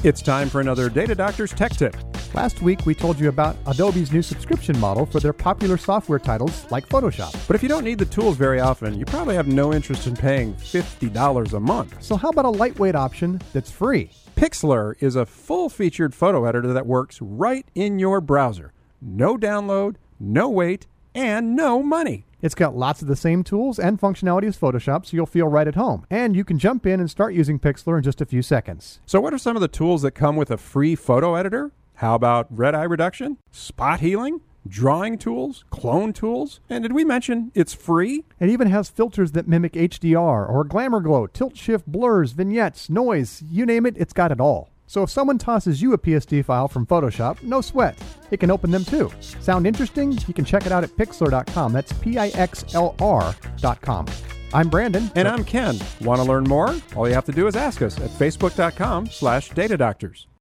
It's time for another Data Doctors Tech Tip. Last week, we told you about Adobe's new subscription model for their popular software titles like Photoshop. But if you don't need the tools very often, you probably have no interest in paying $50 a month. So how about a lightweight option that's free? Pixlr is a full-featured photo editor that works right in your browser. No download, no wait, and no money. It's got lots of the same tools and functionality as Photoshop, so you'll feel right at home. And you can jump in and start using Pixlr in just a few seconds. So what are some of the tools that come with a free photo editor? How about red eye reduction, spot healing, drawing tools, clone tools? And did we mention it's free? It even has filters that mimic HDR or glamour glow, tilt shift, blurs, vignettes, noise, you name it, it's got it all. So if someone tosses you a PSD file from Photoshop, no sweat. It can open them too. Sound interesting? You can check it out at Pixlr.com. That's Pixlr.com. I'm Brandon. And I'm Ken. Want to learn more? All you have to do is ask us at Facebook.com/DataDoctors.